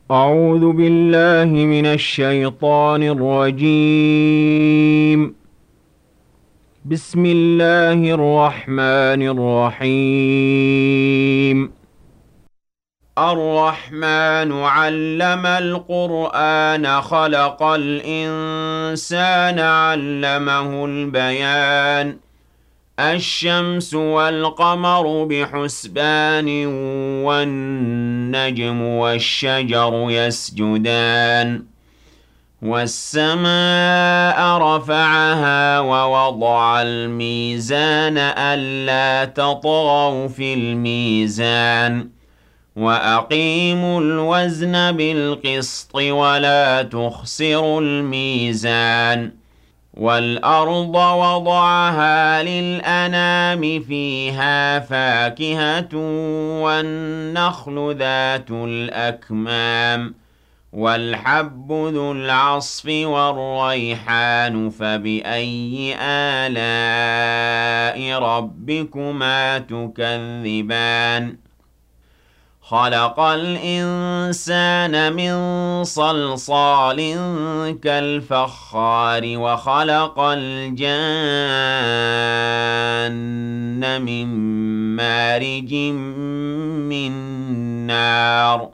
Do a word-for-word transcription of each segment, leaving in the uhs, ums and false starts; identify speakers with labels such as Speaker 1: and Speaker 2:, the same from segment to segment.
Speaker 1: أعوذ بالله من الشيطان الرجيم. بسم الله الرحمن الرحيم. الرحمن علم القرآن خلق الإنسان علمه البيان. الشمس والقمر بحسبان والنجم والشجر يسجدان والسماء رفعها ووضع الميزان ألا تطغوا في الميزان وأقيموا الوزن بالقسط ولا تخسروا الميزان والأرض وضعها للأنام فيها فاكهة والنخل ذات الأكمام والحب ذو العصف والريحان فبأي آلاء ربكما تكذبان خلق الإنسان من صلصال كالفخار وخلق الجان من مارج من نار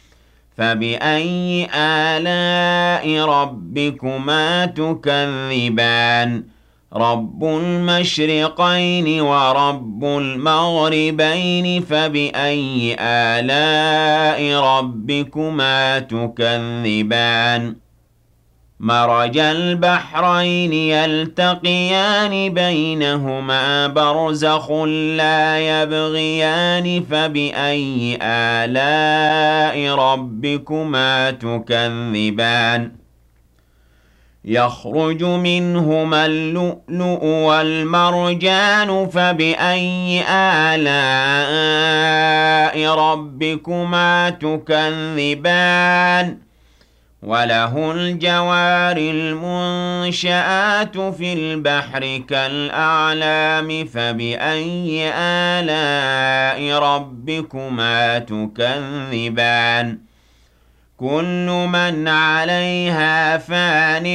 Speaker 1: فبأي آلاء ربكما تكذبان رب المشرقين ورب المغربين فبأي آلاء ربكما تكذبان مرج البحرين يلتقيان بينهما برزخ لا يبغيان فبأي آلاء ربكما تكذبان يخرج منهما اللؤلؤ والمرجان فبأي آلاء ربكما تكذبان وله الجوار المنشآت في البحر كالأعلام فبأي آلاء ربكما تكذبان كل من عليها فان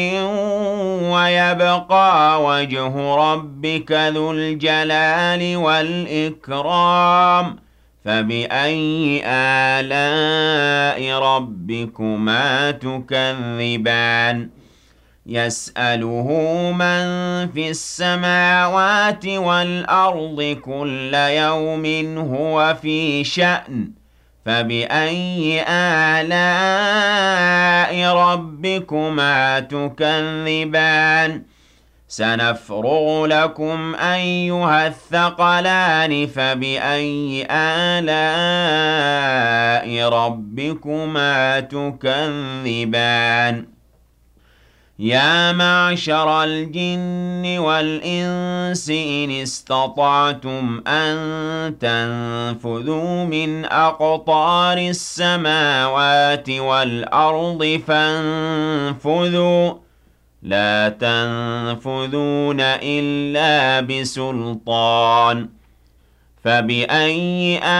Speaker 1: ويبقى وجه ربك ذو الجلال والإكرام فبأي آلاء ربكما تكذبان يسأله من في السماوات والأرض كل يوم هو في شأن فبأي آلاء ربكما تكذبان سنفرغ لكم أيها الثقلان فبأي آلاء ربكما تكذبان يا معشر الجن والإنس إن استطعتم أن تنفذوا من أقطار السماوات والأرض فانفذوا لا تنفذون إلا بسلطان فبأي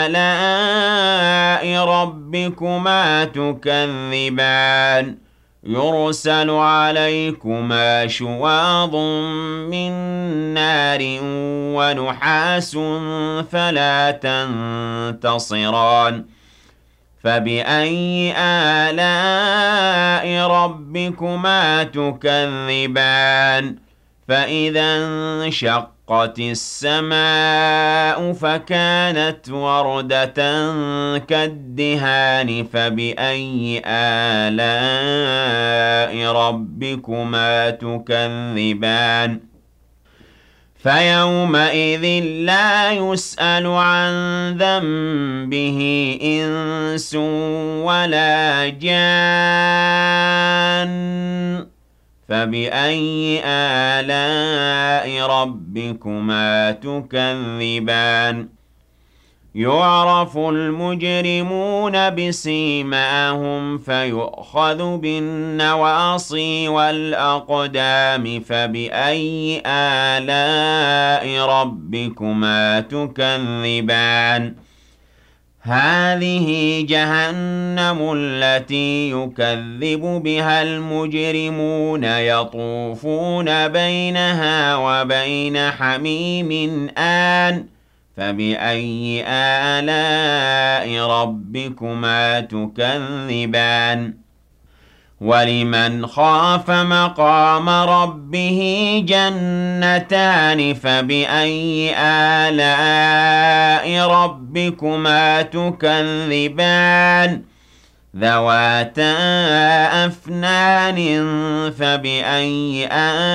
Speaker 1: آلاء ربكما تكذبان يرسل عليكما شواظ من نار ونحاس فلا تنتصران فبأي آلاء ربكما تكذبان فإذا انشقت السماء فكانت وردة كالدهان فبأي آلاء ربكما تكذبان فيومئذ لا يسأل عن ذنبه إنس ولا جان فبأي آلاء ربكما تكذبان يعرف المجرمون بسيماهم فيؤخذ بالنواصي والأقدام فبأي آلاء ربكما تكذبان هَٰذِهِ جَهَنَّمُ الَّتِي يُكَذِّبُ بِهَا الْمُجْرِمُونَ يَطُوفُونَ بَيْنَهَا وَبَيْنَ حَمِيمٍ آنٍ فَبِأَيِّ آلَاءِ رَبِّكُمَا تُكَذِّبَانِ وَلِمَنْ خَافَ مَقَامَ رَبِّهِ جَنَّتَانِ فَبِأَيِّ آلَاءِ رَبِّكُمَا تُكَذِّبَانِ ذَوَاتَا أَفْنَانٍ فَبِأَيِّ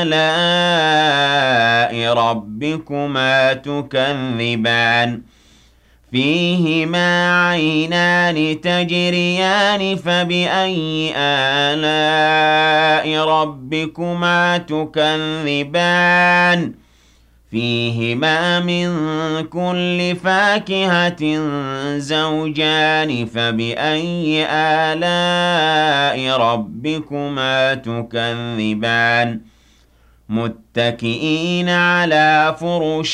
Speaker 1: آلَاءِ رَبِّكُمَا تُكَذِّبَانِ فِيهِمَا عَيْنَانِ تَجْرِيَانِ فَبِأَيِّ آلَاءِ رَبِّكُمَا تُكَذِّبَانِ فِيهِمَا مِن كُلِّ فَاكِهَةٍ زَوْجَانِ فَبِأَيِّ آلَاءِ رَبِّكُمَا تُكَذِّبَانِ مُتَّكِئِينَ عَلَىٰ فُرُشٍ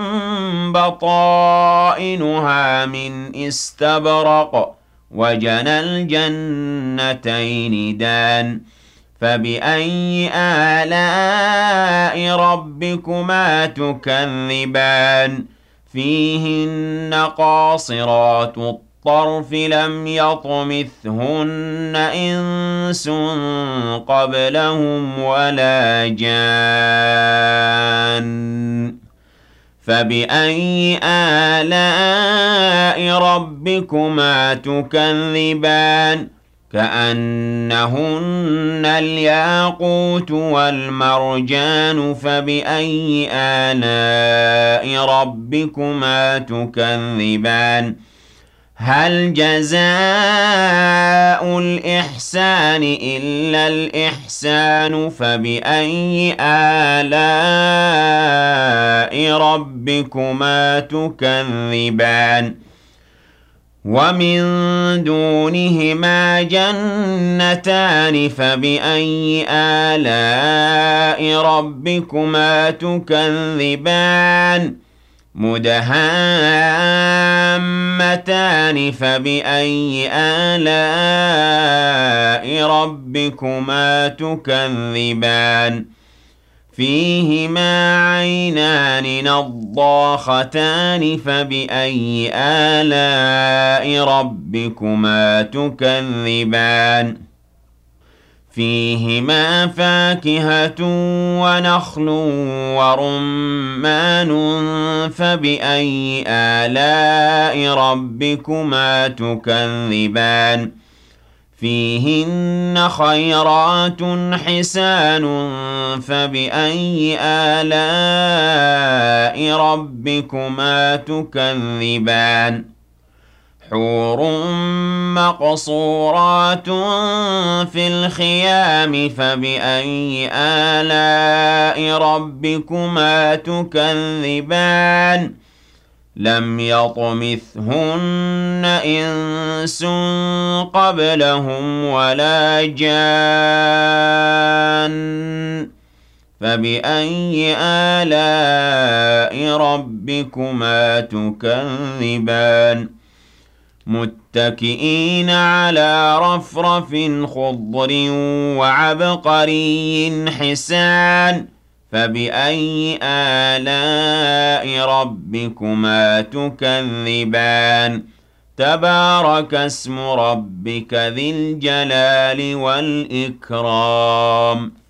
Speaker 1: بَطَائِنُهَا مِنْ إِسْتَبْرَقٍ وَجَنَى الْجَنَّتَيْنِ دَانٍ فَبِأَيِّ آلَاءِ رَبِّكُمَا تُكَذِّبَانِ فِيهِنَّ قَاصِرَاتُ الطَّرْفِ لَمْ يَطْمِثْهُنَّ إِنسٌ قَبْلَهُمْ وَلَا جَانٌّ فَبِأَيِّ آلَاءِ رَبِّكُمَا تُكَذِّبَانِ كَأَنَّهُنَّ الْيَاقُوتُ وَالْمَرْجَانُ فَبِأَيِّ آلَاءِ رَبِّكُمَا تُكَذِّبَانِ هَلْ جَزَاءُ الْإِحْسَانِ إِلَّا الْإِحْسَانُ فَبِأَيِّ آلَاءِ رَبِّكُمَا تُكَذِّبَانِ وَمِن دُونِهِمَا جَنَّتَانِ فَبِأَيِّ آلَاءِ رَبِّكُمَا تُكَذِّبَانِ مُدْهَامَّتَانِ فَبِأَيِّ آلَاءِ رَبِّكُمَا تُكَذِّبَانِ فِيهِمَا عَيْنَانِ نَضَّاخَتَانِ فَبِأَيِّ آلَاءِ رَبِّكُمَا تُكَذِّبَانِ فِيهِمَا فَاكِهَةٌ وَنَخْلٌ وَرُمَّانٌ فَبِأَيِّ آلَاءِ رَبِّكُمَا تُكَذِّبَانِ فِيهِنَّ خَيْرَاتٌ حِسَانٌ فَبِأَيِّ آلَاءِ رَبِّكُمَا تُكَذِّبَانِ حُورٌ مَّقْصُورَاتٌ فِي الْخِيَامِ فَبِأَيِّ آلَاءِ رَبِّكُمَا تُكَذِّبَانِ لَمْ يَطْمِثْهُنَّ إِنسٌ قَبْلَهُمْ وَلَا جَانٌّ فَبِأَيِّ آلَاءِ رَبِّكُمَا تُكَذِّبَانِ مُتَّكِئِينَ عَلَىٰ رَفْرَفٍ خُضْرٍ وَعَبْقَرِيٍّ حِسَانٍ فَبِأَيِّ آلَاءِ رَبِّكُمَا تُكَذِّبَانِ تَبَارَكَ اسْمُ رَبِّكَ ذِي الْجَلَالِ وَالْإِكْرَامِ